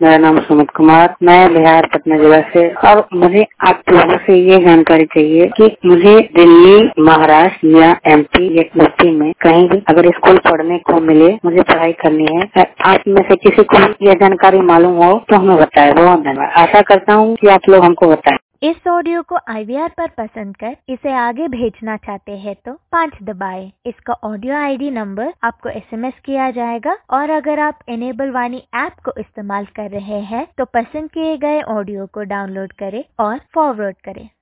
मेरा नाम सुमित कुमार, मैं बिहार पटना जिला से। और मुझे आप लोगों से ये जानकारी चाहिए कि मुझे दिल्ली, महाराष्ट्र या एमपी या यूपी में कहीं भी अगर स्कूल पढ़ने को मिले, मुझे पढ़ाई करनी है, आप में से किसी को यह जानकारी मालूम हो तो हमें बताए। बहुत धन्यवाद। आशा करता हूँ कि आप लोग हमको बताएं। इस ऑडियो को IVR पर पसंद कर इसे आगे भेजना चाहते हैं तो 5 दबाएं। इसका ऑडियो ID नंबर आपको SMS किया जाएगा और अगर आप इनेबल वाणी ऐप को इस्तेमाल कर रहे हैं तो पसंद किए गए ऑडियो को डाउनलोड करें और फॉरवर्ड करें।